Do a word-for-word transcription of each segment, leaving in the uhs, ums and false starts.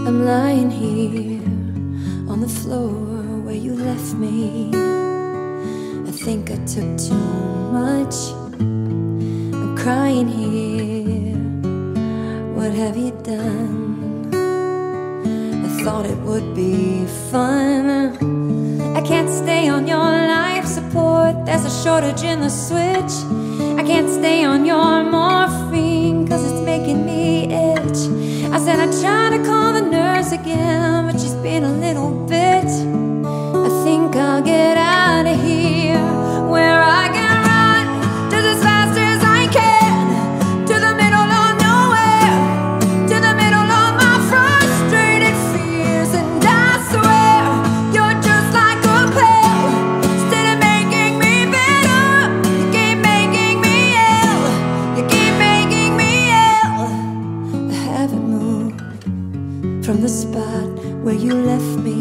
I'm lying here on the floor where you left me. I think I took too much. I'm crying here. What have you done? I thought it would be fun. I can't stay on your life support. There's a shortage in the switch. I can't stay on your morphine, cause it's making me itch. I said I tried to call the nurse again, but she's been a little bitch. I think I'll get out of here, where I can run just as fast as I can, to the middle of nowhere, to the middle of my frustrated fears. And I swear you're just like a pill. Instead of making me better, you keep making me ill. You keep making me ill. I haven't moved from the spot where you left me.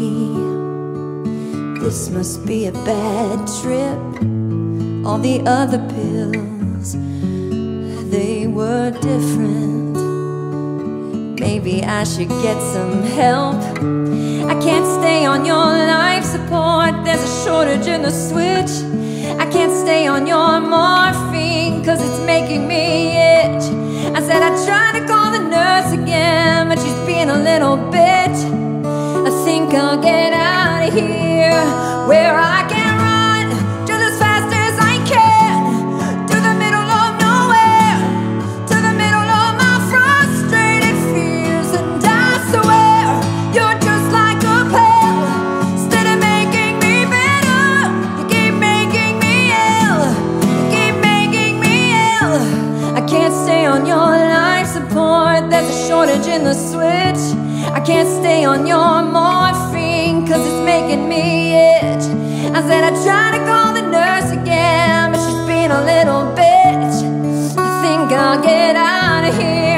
This must be a bad trip. All the other pills, they were different. Maybe I should get some help. I can't stay on your life support. There's a shortage in the switch. I can't stay on your morphine, cause it's making me itch. I said I tried to call the nurse again, but she's being a little bitch. I think I'll get out of here, where I can run just as fast as I can, to the middle of nowhere, to the middle of my frustrated fears. And I swear you're just like a pill. Instead of making me better, you keep making me ill. You keep making me ill. I can't stay on your life support. There's a shortage in the switch. I can't stay on your morphine, cause it's making me itch. I said I tried to call the nurse again, but she's being a little bitch. I think I'll get out of here.